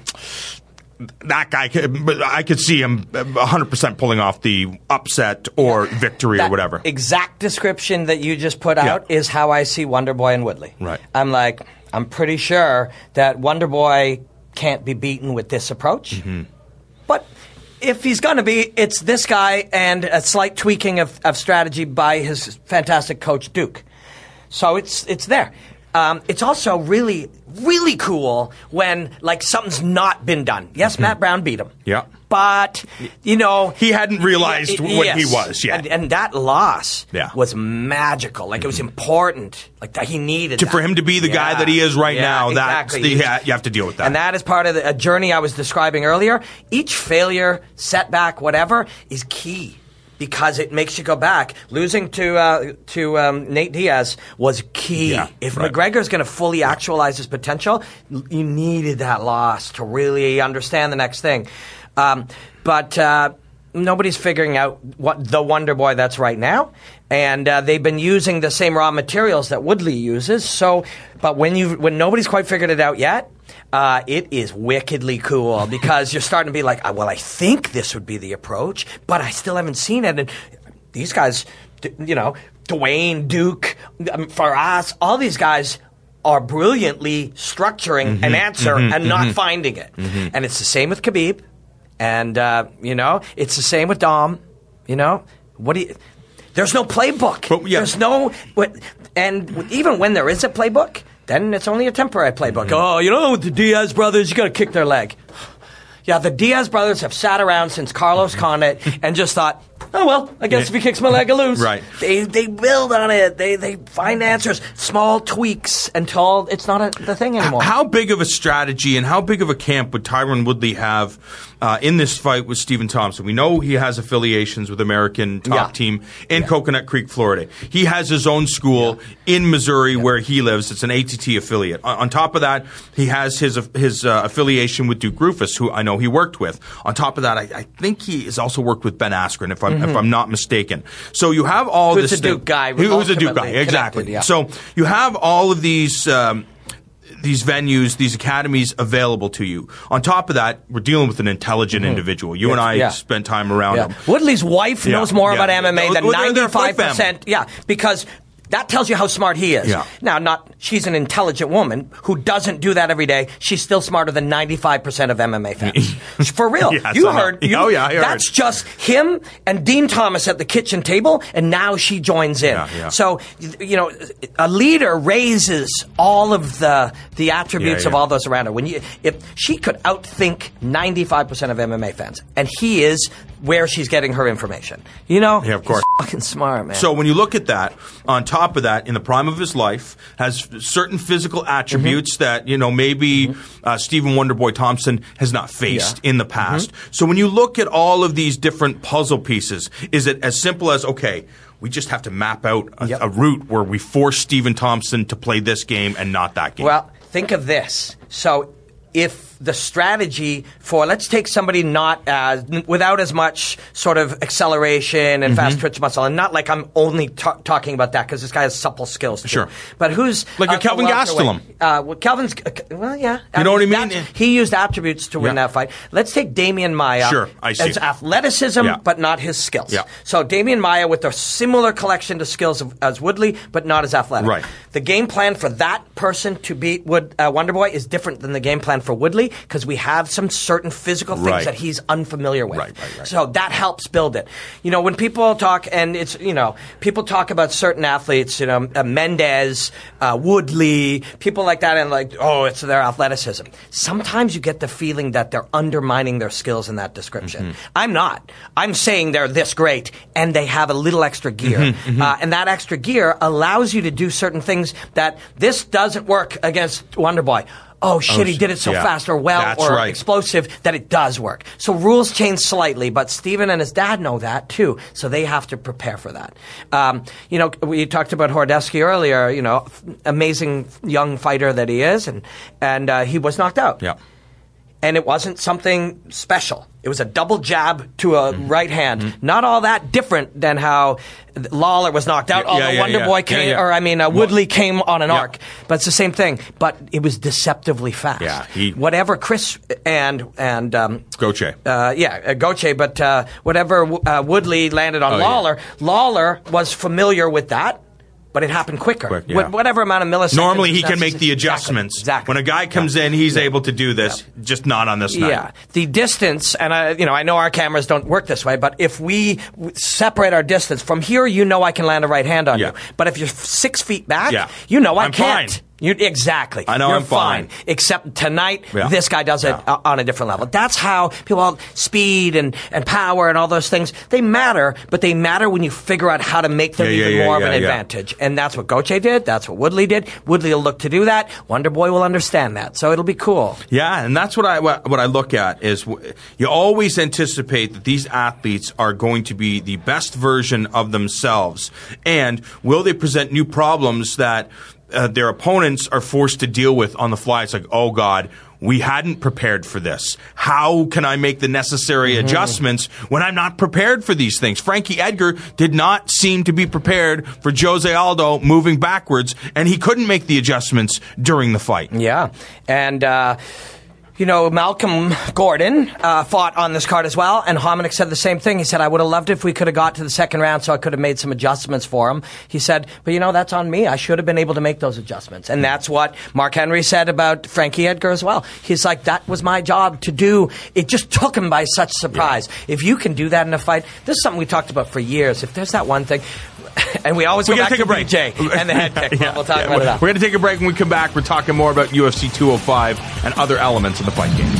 that guy, could, but I could see him one hundred percent pulling off the upset or victory that or whatever. Exact description that you just put out yeah. is how I see Wonderboy and Woodley. Right. I'm like, I'm pretty sure that Wonderboy can't be beaten with this approach. Mm-hmm. But if he's going to be, it's this guy and a slight tweaking of, of strategy by his fantastic coach, Duke. So it's it's there. Um, it's also really, really cool when, like, something's not been done. Yes, mm-hmm. Matt Brown beat him. Yeah. But, you know... He hadn't realized y- y- what yes. he was yet. And, and that loss yeah. was magical. Like, mm-hmm. it was important. Like, that he needed to, that. For him to be the yeah. guy that he is right yeah, now, exactly. that's the, yeah, you have to deal with that. And that is part of the a journey I was describing earlier. Each failure, setback, whatever, is key. Because it makes you go back. Losing to uh, to um, Nate Diaz was key. Yeah, if right. McGregor's going to fully actualize his potential, you needed that loss to really understand the next thing. Um, but uh, nobody's figuring out what the Wonder Boy that's right now, and uh, they've been using the same raw materials that Woodley uses. So, but when you when nobody's quite figured it out yet. Uh, it is wickedly cool because you're starting to be like, well, I think this would be the approach, but I still haven't seen it. And these guys, you know, Dwayne, Duke, Faraz, all these guys are brilliantly structuring mm-hmm, an answer mm-hmm, and not mm-hmm. finding it. Mm-hmm. And it's the same with Khabib. And, uh, you know, it's the same with Dom. You know, what do you... There's no playbook. But, yeah. There's no... And even when there is a playbook... Then it's only a temporary playbook. Mm-hmm. Oh, you know, with the Diaz brothers, you got to kick their leg. Yeah, the Diaz brothers have sat around since Carlos Condit and just thought, oh, well, I guess if he kicks my leg, I lose. Right. They they build on it. They they find answers, small tweaks until it's not a, the thing anymore. How big of a strategy and how big of a camp would Tyron Woodley have uh, in this fight with Stephen Thompson? We know he has affiliations with American top yeah. team in yeah. Coconut Creek, Florida. He has his own school yeah. in Missouri yeah. where he lives. It's an A T T affiliate. On, on top of that, he has his his uh, affiliation with Duke Roufus, who I know he worked with. On top of that, I, I think he has also worked with Ben Askren, if I'm mm-hmm. if I'm not mistaken. So you have all who's this. Who's a Duke guy? Who's a Duke guy? Exactly. Yeah. So you have all of these. Um, these venues, these academies available to you. On top of that, we're dealing with an intelligent mm-hmm. individual. You yes, and I yeah. spent time around yeah. him. Woodley's wife yeah. knows more yeah. about M M A yeah. than well, ninety-five percent. Yeah, because that tells you how smart he is. Yeah. Now, not she's an intelligent woman who doesn't do that every day. She's still smarter than ninety-five percent of M M A fans. For real. yeah, you so heard. You, oh, yeah, I heard. That's just him and Dean Thomas at the kitchen table, and now she joins in. Yeah, yeah. So, you know, a leader raises all of the the attributes yeah, yeah. of all those around her. When you, if she could outthink ninety-five percent of M M A fans, and he is where she's getting her information. You know? Yeah, of course. He's fucking smart, man. So when you look at that, on top of that, in the prime of his life, has certain physical attributes mm-hmm. that, you know, maybe mm-hmm. uh, Stephen Wonderboy Thompson has not faced yeah. in the past. Mm-hmm. So when you look at all of these different puzzle pieces, is it as simple as, okay, we just have to map out a, yep. a route where we force Stephen Thompson to play this game and not that game? Well, think of this. So if the strategy for, let's take somebody not as, without as much sort of acceleration and mm-hmm. fast twitch muscle, and not like I'm only ta- talking about that because this guy has supple skills too. Sure. But who's like a, a Kelvin Gastelum? Uh, well, Kelvin's, uh, well, yeah. You know what I mean? He used attributes to win yeah. that fight. Let's take Damian Maia. Sure, I see. As athleticism, yeah. but not his skills. Yeah. So Damian Maia with a similar collection to skills of, as Woodley, but not as athletic. Right. The game plan for that person to beat Wood, uh, Wonderboy is different than the game plan for Woodley because we have some certain physical things right. that he's unfamiliar with. Right, right, right. So that helps build it. You know, when people talk, and it's, you know, people talk about certain athletes, you know, uh, Mendez, uh, Woodley, people like that, and like, oh, it's their athleticism. Sometimes you get the feeling that they're undermining their skills in that description. Mm-hmm. I'm not. I'm saying they're this great, and they have a little extra gear. Mm-hmm, mm-hmm. Uh, and that extra gear allows you to do certain things that this doesn't work against Wonderboy. Oh, shit, oh, he did it so yeah. fast or well That's or right. explosive that it does work. So rules change slightly, but Steven and his dad know that too, so they have to prepare for that. Um, you know, we talked about Hordesky earlier, you know, amazing young fighter that he is, and, and uh, he was knocked out. Yeah. And it wasn't something special. It was a double jab to a mm-hmm. right hand. Mm-hmm. Not all that different than how Lawler was knocked out, yeah, although yeah, Wonder yeah, Boy yeah. came, Yeah, yeah. or I mean, uh, Woodley came on an yeah. arc. But it's the same thing. But it was deceptively fast. Yeah, he, whatever Chris and and um, Goche. Uh, yeah, uh, Goche. But uh, whatever uh, Woodley landed on oh, Lawler, yeah. Lawler was familiar with that. But it happened quicker. Quick, yeah. Wh- whatever amount of milliseconds. Normally he can make the adjustments. Exactly. When a guy comes yeah. in, he's yeah. able to do this, yeah. just not on this night. Yeah. The distance, and I, you know, I know our cameras don't work this way, but if we w- separate our distance from here, you know I can land a right hand on yeah. you. But if you're f- six feet back, yeah. you know I I'm can't. Fine. You, exactly. I know You're I'm fine. fine. Except tonight, yeah. this guy does it yeah. uh, on a different level. That's how people, speed and, and power and all those things, they matter, but they matter when you figure out how to make them yeah, yeah, even yeah, more yeah, of an yeah. advantage. And that's what Goche did. That's what Woodley did. Woodley will look to do that. Wonderboy will understand that. So it'll be cool. Yeah, and that's what I what, what I look at is w- you always anticipate that these athletes are going to be the best version of themselves. And will they present new problems that Uh, their opponents are forced to deal with on the fly? It's like, oh, God, we hadn't prepared for this. How can I make the necessary mm-hmm. adjustments when I'm not prepared for these things? Frankie Edgar did not seem to be prepared for Jose Aldo moving backwards, and he couldn't make the adjustments during the fight. Yeah, and... Uh You know, Malcolm Gordon uh, fought on this card as well, and Hominick said the same thing. He said, I would have loved it if we could have got to the second round so I could have made some adjustments for him. He said, but you know, that's on me. I should have been able to make those adjustments. And that's what Mark Henry said about Frankie Edgar as well. He's like, that was my job to do. It just took him by such surprise. Yeah. If you can do that in a fight, this is something we talked about for years. If there's that one thing... And we always we go back take to a break. B J and the head kick. yeah, we'll talk yeah, about we're, it. We're going to take a break. When we come back, we're talking more about U F C two oh five and other elements of the fight game.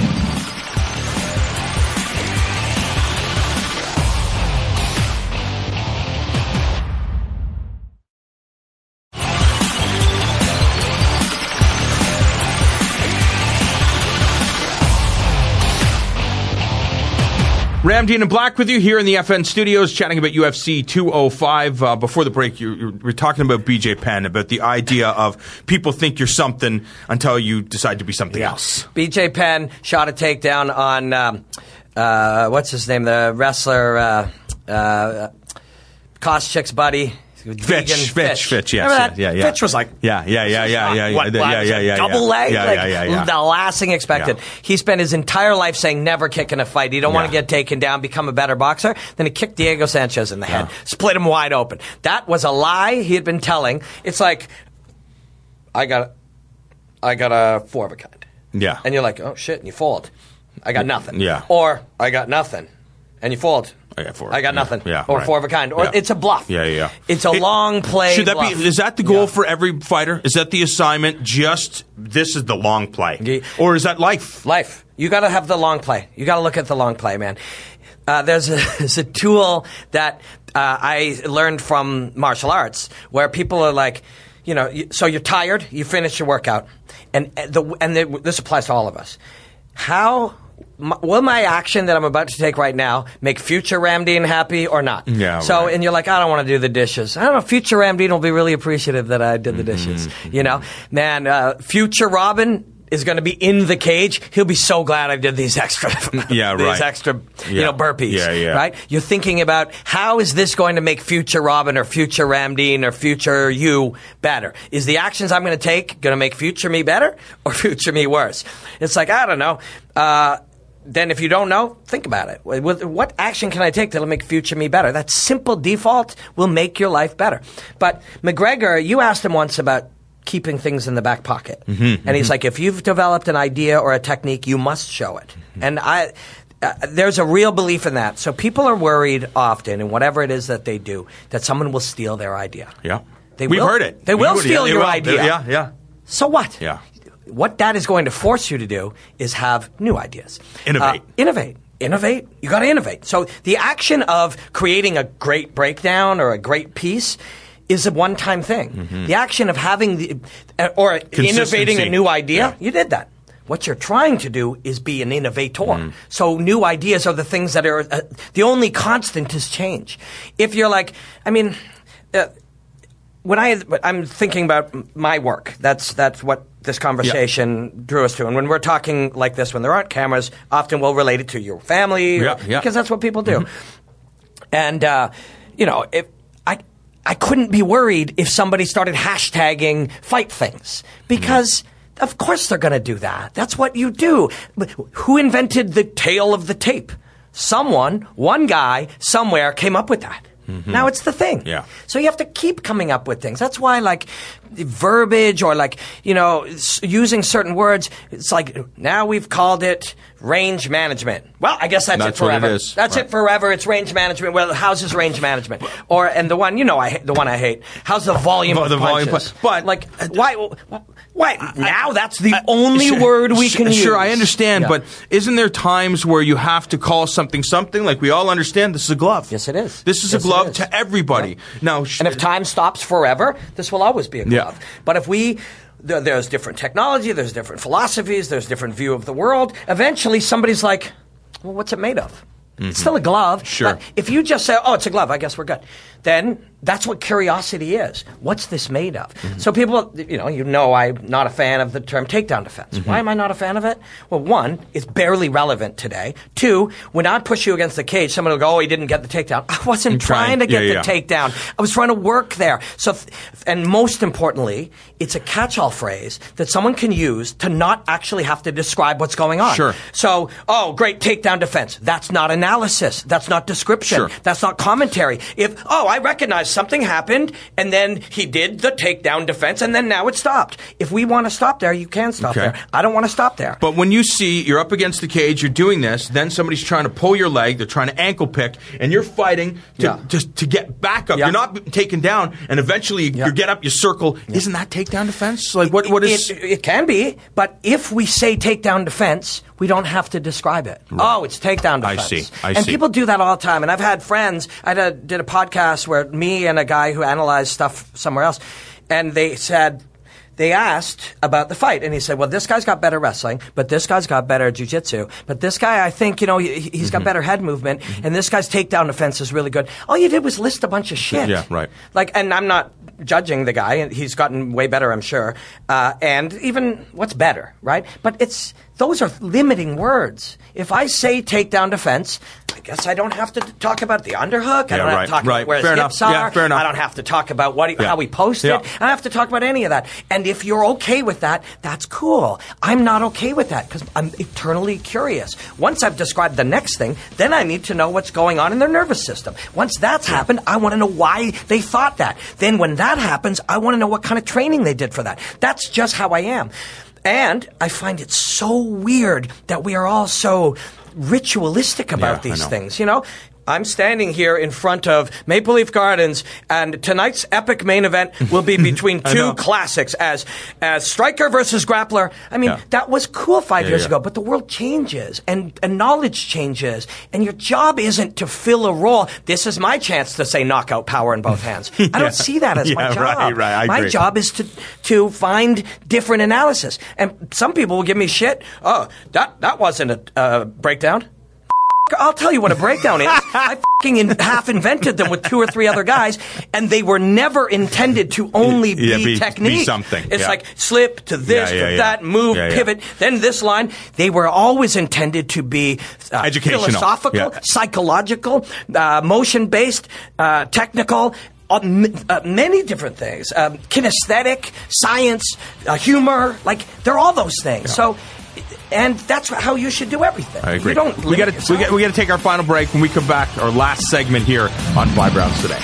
Ramdean and Black with you here in the F N studios, chatting about U F C two oh five. Uh, before the break, you, you were talking about B J Penn, about the idea of people think you're something until you decide to be something yeah. else. B J Penn shot a takedown on, um, uh, what's his name, the wrestler, uh, uh, Koscheck's buddy. Fitch, Fitch, Fitch, Fitch, yes, Remember that? yeah, yeah. Fitch was like, yeah, yeah, yeah, yeah, yeah, what, yeah, what, yeah, yeah, yeah, double yeah. leg, yeah, like yeah, yeah, yeah. the last thing expected. Yeah. He spent his entire life saying never kick in a fight. He don't Yeah. want to get taken down, become a better boxer. Then he kicked Diego Sanchez in the head, Yeah. split him wide open. That was a lie he had been telling. It's like, I got, I got a four of a kind. Yeah. And you're like, oh shit, and you fold. I got nothing. Yeah. Or I got nothing, and you fold. I got four. I got Yeah. nothing. Yeah, or right. four of a kind. Or Yeah. it's a bluff. Yeah, yeah, yeah. It's a It- long play. Should that bluff. be? Is that the goal Yeah. for every fighter? Is that the assignment? Just this is the long play, Yeah. or is that life? Life. You got to have the long play. You got to look at the long play, man. Uh, there's, a, there's a tool that uh, I learned from martial arts where people are like, you know, you, so you're tired, you finish your workout, and the and the, this applies to all of us. How my, will my action that I'm about to take right now make future Ramdean happy or not? Yeah. So, right. and you're like, I don't want to do the dishes. I don't know. Future Ramdean will be really appreciative that I did the dishes. Mm-hmm. You know, man. Uh, future Robin is going to be in the cage, he'll be so glad I did these extra, yeah, these right. extra, you yeah. know, burpees. Yeah, yeah. Right? You're thinking about how is this going to make future Robin or future Ramdean or future you better? Is the actions I'm going to take going to make future me better or future me worse? It's like, I don't know. Uh, Then if you don't know, think about it. What action can I take that'll make future me better? That simple default will make your life better. But McGregor, you asked him once about keeping things in the back pocket. Mm-hmm, and mm-hmm. he's like, if you've developed an idea or a technique, you must show it. Mm-hmm. And I, uh, there's a real belief in that. So people are worried often in whatever it is that they do that someone will steal their idea. Yeah. They We've will, heard it. They will We, steal yeah, your will. idea. Yeah, yeah. So what? Yeah. What that is going to force you to do is have new ideas. Innovate. Uh, innovate. Innovate. You got to innovate. So the action of creating a great breakdown or a great piece is a one-time thing. Mm-hmm. The action of having the uh, or innovating a new idea, yeah. you did that. What you're trying to do is be an innovator. Mm. So new ideas are the things that are uh, the only constant is change. If you're like, I mean. Uh, When I, I'm thinking about my work, that's that's what this conversation yeah. drew us to. And when we're talking like this, when there aren't cameras, often we'll relate it to your family, yeah, or, yeah. because that's what people do. Mm-hmm. And, uh, you know, if I I couldn't be worried if somebody started hashtagging fight things, because mm-hmm. of course they're going to do that. That's what you do. But who invented the tail of the tape? Someone, one guy, somewhere came up with that. Mm-hmm. Now it's the thing. Yeah. So you have to keep coming up with things. That's why, like, verbiage or, like, you know, using certain words, it's like, now we've called it range management. Well, I guess that's, that's it forever. What it is. That's right. it forever. It's range management. Well, how's this range management? Or, and the one, you know, I hate, the one I hate, how's the volume the of volume punches? pu- but, like, why, why, I, now that's the I, only sure, word we sure, can use. Sure, I understand, yeah. but isn't there times where you have to call something something? Like, we all understand this is a glove. Yes, it is. This is yes, a glove is. to everybody. Yeah. Now, sh- and if time stops forever, this will always be a glove. Yeah. But if we, there, there's different technology, there's different philosophies, there's different view of the world. Eventually, somebody's like, well, what's it made of? Mm-hmm. It's still a glove. Sure. But if you just say, oh, it's a glove, I guess we're good. Then that's what curiosity is. What's this made of? Mm-hmm. So people, you know, you know I'm not a fan of the term takedown defense. Mm-hmm. Why am I not a fan of it? Well, one, it's barely relevant today. Two, when I push you against the cage, someone will go, oh, he didn't get the takedown. I wasn't I'm trying, trying to get yeah, the yeah. takedown. I was trying to work there. So, and most importantly, it's a catch-all phrase that someone can use to not actually have to describe what's going on. Sure. So, oh, great takedown defense. That's not analysis. That's not description. Sure. That's not commentary. If, oh, I recognize something happened, and then he did the takedown defense, and then now it stopped. If we want to stop there, you can stop okay. there. I don't want to stop there. But when you see you're up against the cage, you're doing this, then somebody's trying to pull your leg, they're trying to ankle pick, and you're fighting to Yeah. to, to get back up. Yeah. You're not taken down, and eventually Yeah. you get up, you circle. Yeah. Isn't that takedown defense? Like what? What is? It, it can be, but if we say takedown defense, we don't have to describe it. Right. Oh, it's takedown defense. I see. I and see. people do that all the time. And I've had friends. I did a, did a podcast where me and a guy who analyzed stuff somewhere else, and they said. They asked about the fight, and he said, well, this guy's got better wrestling, but this guy's got better jiu-jitsu. But this guy, I think, you know, he, he's got mm-hmm. better head movement, mm-hmm. and this guy's takedown defense is really good. All you did was list a bunch of shit. Yeah, right. Like, and I'm not judging the guy. He's gotten way better, I'm sure. Uh, and even what's better, right? But it's those are limiting words. If I say takedown defense, I guess I don't have to talk about the underhook. I Yeah, don't right, have to talk right. about where Fair his enough. hips are. Yeah, fair enough. I don't have to talk about what he, Yeah. how he posted. Yeah. I don't have to talk about any of that. And if you're okay with that, that's cool. I'm not okay with that because I'm eternally curious. Once I've described the next thing, then I need to know what's going on in their nervous system. Once that's happened, I want to know why they thought that. Then when that happens, I want to know what kind of training they did for that. That's just how I am. And I find it so weird that we are all so ritualistic about Yeah, I these know. things, you know? I'm standing here in front of Maple Leaf Gardens, and tonight's epic main event will be between I two know. classics as as striker versus grappler. I mean, Yeah. that was cool five Yeah, years yeah. ago, but the world changes, and, and knowledge changes, and your job isn't to fill a role. This is my chance to say knockout power in both hands. I Yeah. don't see that as my Yeah, job. right, right, I my agree. job is to to find different analysis. And some people will give me shit. Oh, that, that wasn't a uh, breakdown. I'll tell you what a breakdown is. I fucking in, half invented them with two or three other guys, and they were never intended to only be, yeah, be technique. Be something. It's yeah. like slip to this, yeah, yeah, to yeah. that, move, yeah, yeah. pivot, then this line. They were always intended to be uh, educational, philosophical, yeah. psychological, uh, motion-based, uh, technical. Uh, m- uh, many different things. Um, kinesthetic, science, uh, humor. Like, they're all those things. Yeah. So, and that's how you should do everything. I agree. You don't we got to we got we got to take our final break. When we come back, our last segment here on Five Rounds Today.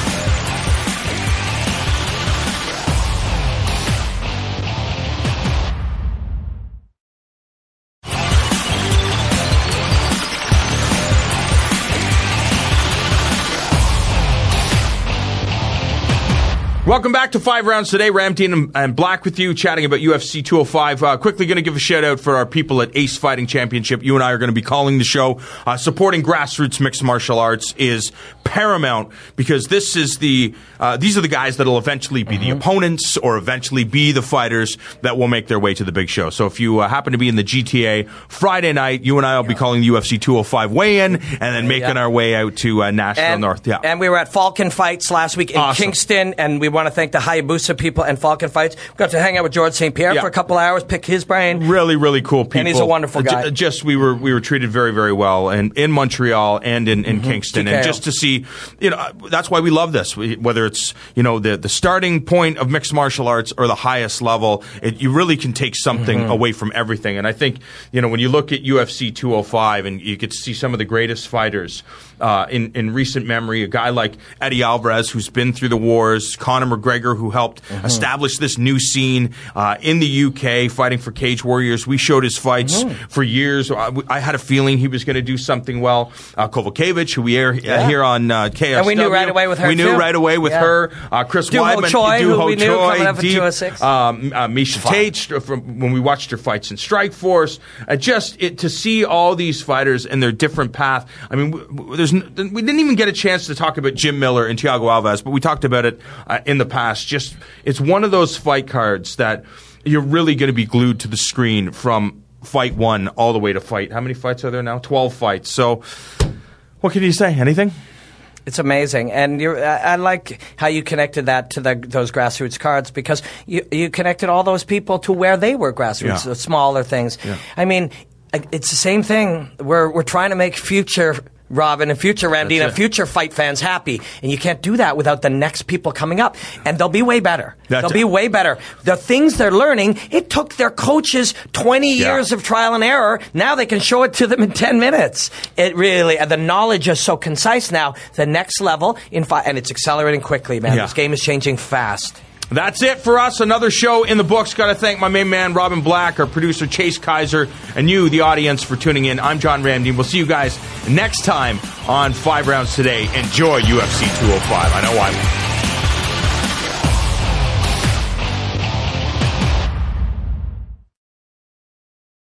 Welcome back to Five Rounds Today. Ramteen and, and Black with you, chatting about U F C two oh five. Uh, quickly going to give a shout out for our people at Ace Fighting Championship. You and I are going to be calling the show. Uh, supporting grassroots mixed martial arts is paramount because this is the uh, these are the guys that will eventually be mm-hmm. the opponents or eventually be the fighters that will make their way to the big show. So if you uh, happen to be in the G T A Friday night, you and I will yeah. be calling the U F C two oh five weigh-in and then making yeah. our way out to uh, Nashville and, North. Yeah, and we were at Falcon Fights last week in awesome. Kingston, and we want to thank the Hayabusa people and Falcon Fights. We got to hang out with George Saint Pierre yeah. for a couple hours, pick his brain. Really, really cool people. And he's a wonderful guy. J- just we were we were treated very, very well, and in Montreal and in, in mm-hmm. Kingston, T K O. And just to see, you know, that's why we love this. We, whether it's you know the the starting point of mixed martial arts or the highest level, it, you really can take something mm-hmm. away from everything. And I think you know when you look at U F C two oh five and you get to see some of the greatest fighters uh, in in recent memory, a guy like Eddie Alvarez who's been through the wars, Conor McGregor who helped mm-hmm. establish this new scene uh, in the U K, fighting for Cage Warriors. We showed his fights mm-hmm. for years. I, I had a feeling he was going to do something well. Uh, Kovacevic, who we air yeah. uh, here on uh, K S W. And we knew right away with her, We knew too. right away with yeah. her. Uh, Chris Doo Ho Weidman. Choi, Doo who Ho we knew Choi, coming up at deep, two oh six. Um, uh, Misha Tate, from when we watched her fights in Strikeforce. Uh, just it, to see all these fighters and their different path. I mean, w- there's n- we didn't even get a chance to talk about Jim Miller and Thiago Alves, but we talked about it uh, in the past. Just it's one of those fight cards that you're really going to be glued to the screen from fight one all the way to fight. How many fights are there now? twelve fights. So what can you say? Anything? It's amazing, and you're, I, I like how you connected that to the, those grassroots cards because you you connected all those people to where they were grassroots, yeah. the smaller things. Yeah. I mean, it's the same thing. We're we're trying to make future Robin and future Ramdeen and future fight fans happy, and you can't do that without the next people coming up, and they'll be way better. That's they'll be way better. The things they're learning, it took their coaches twenty yeah. years of trial and error. Now they can show it to them in ten minutes. It really, and the knowledge is so concise now. The next level in fight, and it's accelerating quickly, man. Yeah. This game is changing fast. That's it for us. Another show in the books. Got to thank my main man, Robin Black, our producer, Chase Kaiser, and you, the audience, for tuning in. I'm John Ramdeen. We'll see you guys next time on Five Rounds Today. Enjoy U F C two oh five. I know I will.